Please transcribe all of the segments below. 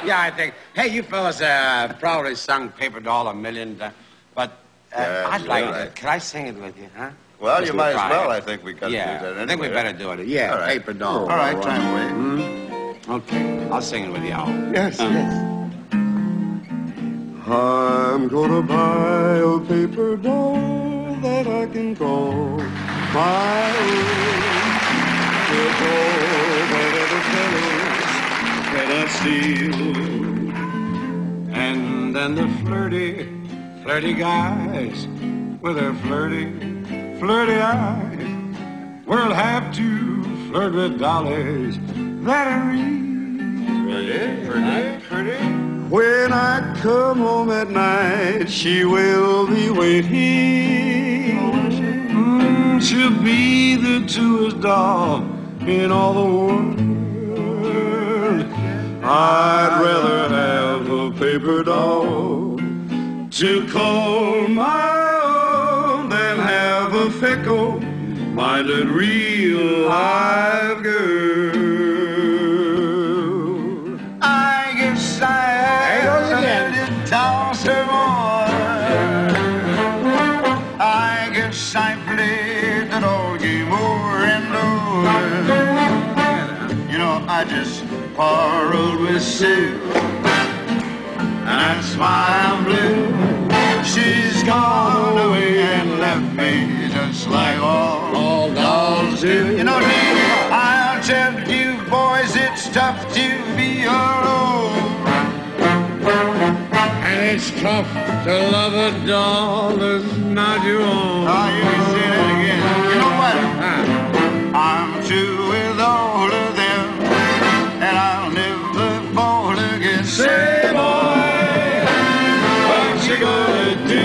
Yeah, I think. Hey, you fellas probably sung Paper Doll a million times, but I'd like to. Could I sing it with you, huh? Well, you might as well. I think we got to do that anyway. I think we better do it. Yeah, all right. Paper Doll. All right, time away. Okay, I'll sing it with you, Al. Yes, yes. I'm gonna buy a paper doll that I can call my own. A doll that other fellows cannot steal. And then the flirty guys with their flirty eyes will have to flirt with dollies that are real. Flirty. When I come home at night, she will be waiting. She'll be the truest doll in all the world. I'd rather have a paper doll to call my own than have a fickle-minded real live girl. I guess I did toss her more. I guess I played that old game over and over. You know, I just quarreled with Sue, and that's why I'm blue. She's gone away and left me just like all dolls do. You know, I'll tell you boys, it's tough to be alone. And it's tough to love a doll that's not your own. Oh, you can say that again. You know what? I'm through with all of them, and I'll never fall again. Say, boy, what you gonna do?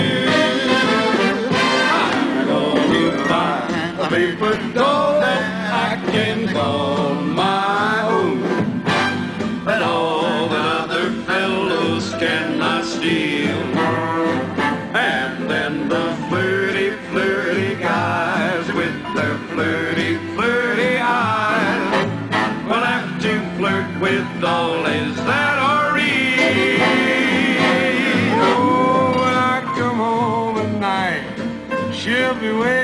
I'm gonna find a paper doll that I can call my own, but all the other fellows cannot steal. And then the flirty guys with their flirty eyes will have to flirt with dollies that are real. Oh, when I come home at night, she'll be waiting.